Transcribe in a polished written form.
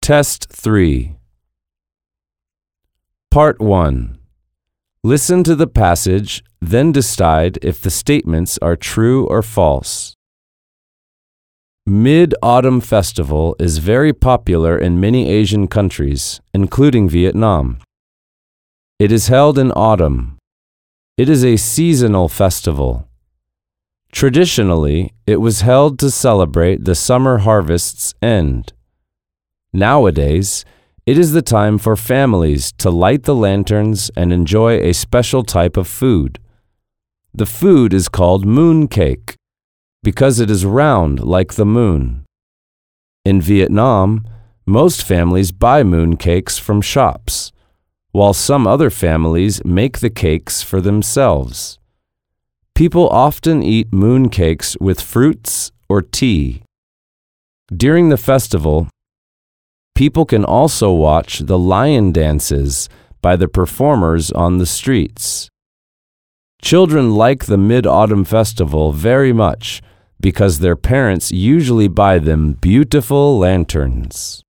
Test 3. Part 1. Listen to the passage, then decide if the statements are true or false. Mid-Autumn Festival is very popular in many Asian countries, including Vietnam. It is held in autumn. It is a seasonal festival. Traditionally, it was held to celebrate the summer harvest's end. Nowadays, it is the time for families to light the lanterns and enjoy a special type of food. The food is called moon cake because it is round like the moon. In Vietnam, most families buy moon cakes from shops, while some other families make the cakes for themselves. People often eat moon cakes with fruits or tea. During the festival, people can also watch the lion dances by the performers on the streets. Children like the Mid-Autumn Festival very much because their parents usually buy them beautiful lanterns.